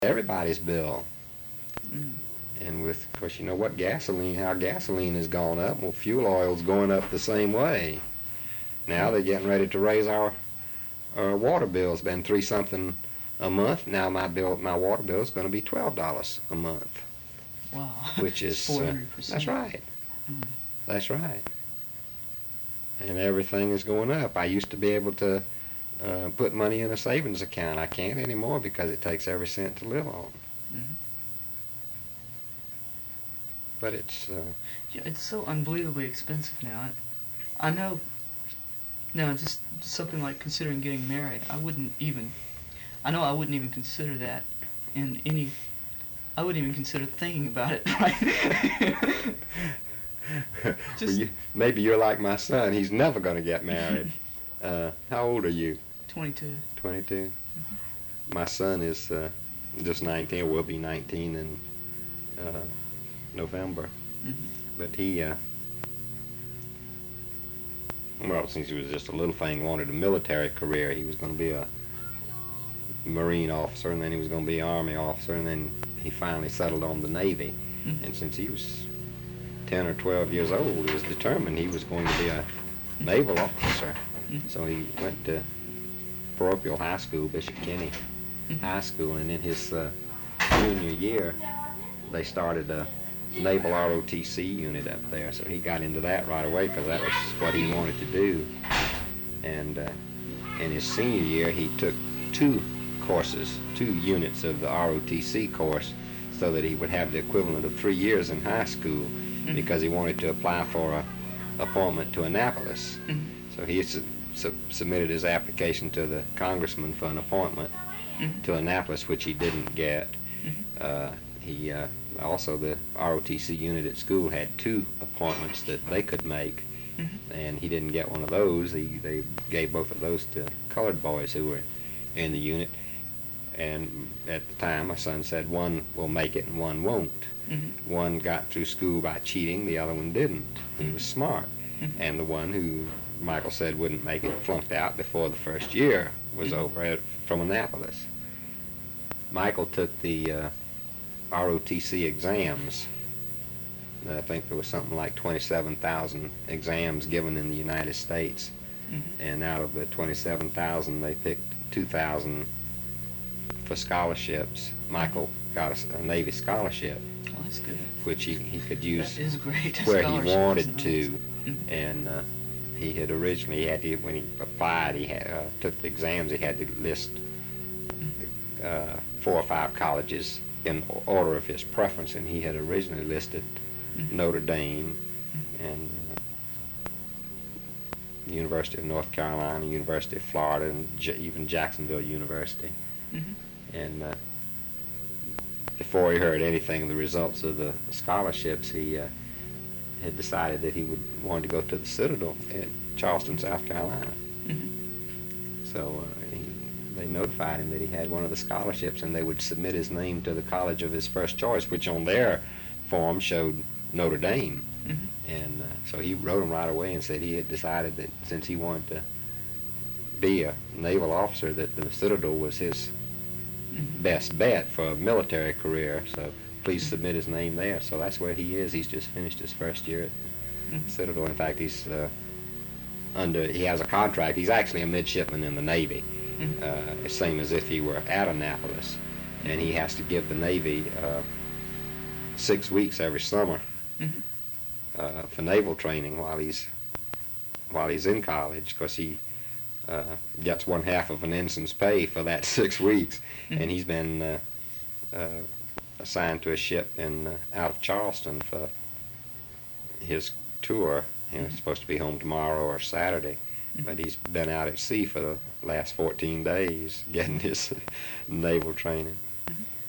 everybody's bill. Mm. And with, of course, you know what how gasoline has gone up. Well, fuel oil's going up the same way. Now they're getting ready to raise our water bill. It's been 3 something a month. Now my water bill is going to be $12 a month. Wow. Which is 400%. That's right. Mm. That's right. And everything is going up. I used to be able to put money in a savings account. I can't anymore because it takes every cent to live on. Mm-hmm. But it's Yeah, it's so unbelievably expensive now. I know. Now, just something like considering getting married, I wouldn't even consider that in any. I wouldn't even consider thinking about it. Right? Just maybe you're like my son. He's never going to get married. How old are you? 22. 22. Mm-hmm. My son is just 19. Or will be 19 in November. Mm-hmm. But he, well, since he was just a little thing, wanted a military career. He was going to be a Marine officer, and then he was going to be an Army officer, and then he finally settled on the Navy. Mm-hmm. And since he was 10 or 12 years old, he was determined he was going to be a naval officer. Mm-hmm. So he went to Parochial High School, Bishop Kenny Mm-hmm. High School, and in his junior year, they started a Naval ROTC unit up there. So he got into that right away because that was what he wanted to do. And in his senior year, he took 2 units of the ROTC course, so that he would have the equivalent of 3 years in high school, Mm-hmm. because he wanted to apply for a appointment to Annapolis. Mm-hmm. So he submitted his application to the congressman for an appointment Mm-hmm. to Annapolis, which he didn't get. Mm-hmm. He also, the ROTC unit at school had 2 appointments that they could make, Mm-hmm. and he didn't get one of those. They gave both of those to colored boys who were in the unit. And at the time, my son said one will make it and one won't. Mm-hmm. One got through school by cheating, the other one didn't. He was smart. Mm-hmm. And the one who Michael said wouldn't make it flunked out before the first year was Mm-hmm. over from Annapolis. Michael took the ROTC exams. I think there was something like 27,000 exams given in the United States. Mm-hmm. And out of the 27,000, they picked 2,000 for scholarships. Michael got a Navy scholarship, Oh, that's good. which he could use That is great. where he Scholarship wanted is to. nice. Mm-hmm. And he had originally had to, when he applied, he had took the exams, he had to list 4 or 5 colleges in order of his preference, and he had originally listed Mm-hmm. Notre Dame and the University of North Carolina, University of Florida, and even Jacksonville University. Mm-hmm. And before he heard anything of the results of the scholarships, he had decided that he would want to go to the Citadel at Charleston, South Carolina. Mm-hmm. So they notified him that he had one of the scholarships, and they would submit his name to the college of his first choice, which on their form showed Notre Dame. Mm-hmm. And so he wrote him right away and said he had decided that since he wanted to be a naval officer, that the Citadel was his Mm-hmm. best bet for a military career. So please submit his name there. So that's where he is. He's just finished his first year at Mm-hmm. Citadel. In fact, he's he has a contract. He's actually a midshipman in the Navy, Mm-hmm. same as if he were at Annapolis, and he has to give the Navy 6 weeks every summer Mm-hmm. for naval training while he's in college, because he gets 1/2 of an ensign's pay for that 6 weeks. Mm-hmm. And he's been assigned to a ship out of Charleston for his tour. He's supposed to be home tomorrow or Saturday, but he's been out at sea for the last 14 days getting his naval training. Mm-hmm.